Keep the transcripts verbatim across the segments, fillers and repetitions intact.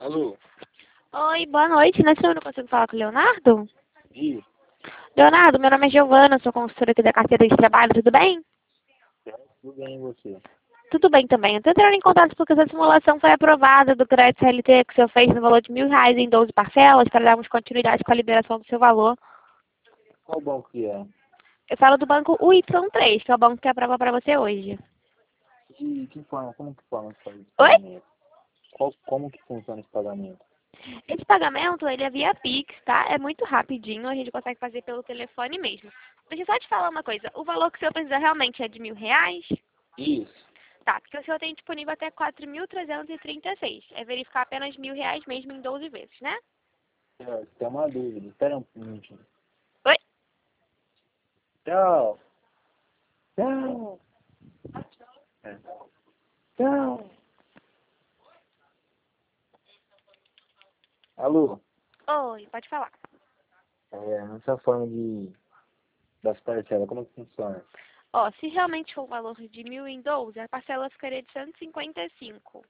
Alô? Oi, boa noite. Nesse eu não consigo falar com o Leonardo? Isso. Leonardo, meu nome é Giovana, sou consultora aqui da carteira de trabalho, tudo bem? Certo? Tudo bem, e você? Tudo bem também. Eu tô entrando em contato porque essa simulação foi aprovada do crédito C L T que o senhor fez no valor de mil reais em doze parcelas para darmos continuidade com a liberação do seu valor. Qual banco que é? Eu falo do banco U Y três, que é o banco que aprova para você hoje. E que forma, como que forma esse Oi? pagamento? Qual, como que funciona esse pagamento? Esse pagamento, ele é via Pix, tá? É muito rapidinho, a gente consegue fazer pelo telefone mesmo. Deixa eu só te falar uma coisa. O valor que o senhor precisa realmente é de mil reais? Isso. Tá, porque o senhor tem disponível até quatro mil trezentos e trinta e seis. É verificar apenas mil reais mesmo em doze vezes, né? Certo, tem uma dúvida. Espera um minutinho. Oi? Tchau. Tchau. É. Tchau. Alô? Oi, pode falar. É, essa forma de, das parcelas, como que funciona? Ó, se realmente for o valor de mil em doze, a parcela ficaria de cento e cinquenta e cinco.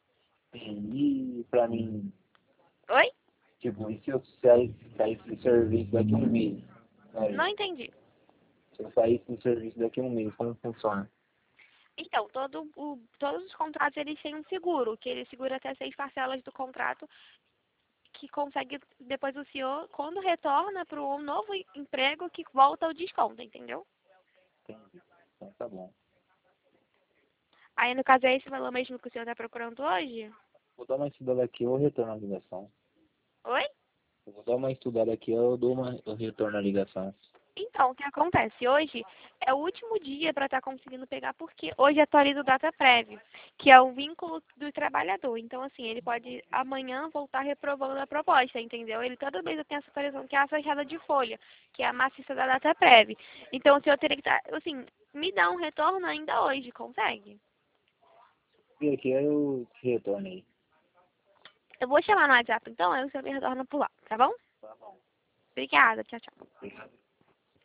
E pra mim, Oi? tipo, e se eu sair, sair do serviço daqui a um mês? Não Aí, entendi. se eu sair do serviço daqui a um mês, como funciona? Então, todo o- todos os contratos eles têm um seguro, que ele segura até seis parcelas do contrato, que consegue depois o senhor, quando retorna para um novo emprego, que volta o desconto, entendeu? Entendi. Então tá bom. Aí, no caso, é esse valor mesmo que o senhor está procurando hoje? Vou dar uma estudada aqui, eu retorno a ligação. Oi? Eu vou dar uma estudada aqui, eu dou uma, eu retorno a ligação. Então, o que acontece? Hoje é o último dia para estar conseguindo pegar, porque hoje atualiza o data prévio, que é o vínculo do trabalhador. Então, assim, ele pode amanhã voltar reprovando a proposta, entendeu? Ele toda vez tem essa atualização, que é a fechada de folha, que é a maciça da data prévia. Então, o senhor teria que estar, assim, me dá um retorno ainda hoje, consegue? E aqui eu te retorno aí. Eu vou chamar no WhatsApp, então, aí o senhor me retorna por lá, tá bom? Tá bom. Obrigada, tchau, tchau. Obrigado.